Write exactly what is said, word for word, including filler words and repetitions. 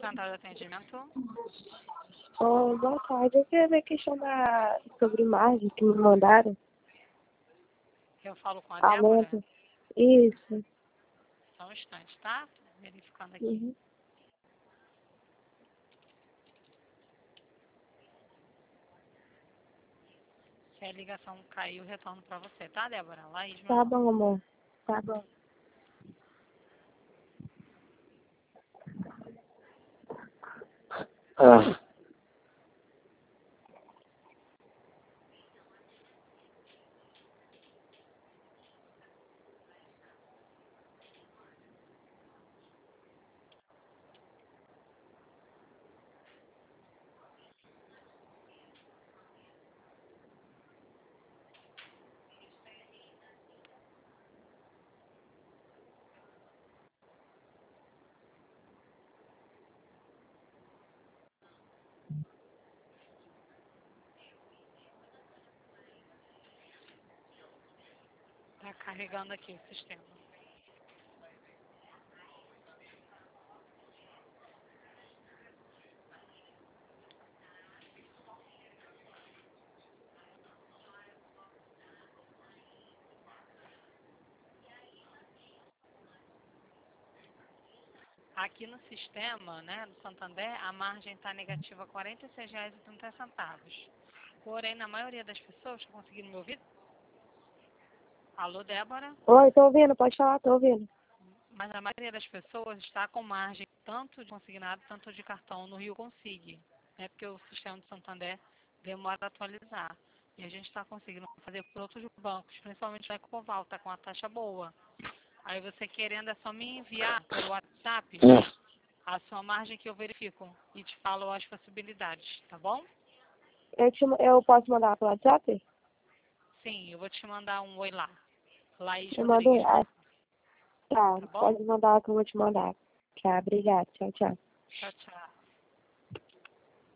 Central de Atendimento. Oh, boa tarde. Eu queria ver a questão da... sobre margem que me mandaram. Eu falo com a Débora. Aumento. Isso. Só um instante, tá? Verificando aqui. Uhum. Se a ligação caiu, eu retorno pra você, tá, Débora? Laís, meu Tá nome. bom, amor. Tá bom. Ah. Tá carregando aqui o sistema. Aqui no sistema, né, do Santander, a margem está negativa quarenta e seis reais e trinta centavos. Porém, na maioria das pessoas, estão conseguindo me ouvir? Alô, Débora? Oi, tô ouvindo. Pode falar, tô ouvindo. Mas a maioria das pessoas está com margem tanto de consignado, tanto de cartão no Rio Consigne, né, porque o sistema do Santander demora a atualizar. E a gente está conseguindo fazer por outros bancos, principalmente o Ecoval, está com uma taxa boa. Aí você querendo é só me enviar pelo WhatsApp a sua margem que eu verifico e te falo as possibilidades, tá bom? Eu, te, eu posso mandar pelo WhatsApp? Sim, eu vou te mandar um oi lá. Laís Eu mando. Rodrigues, Ah, tá, tá bom? pode mandar que eu vou te mandar. Tá, obrigada. Tchau, tchau. Tchau, tchau.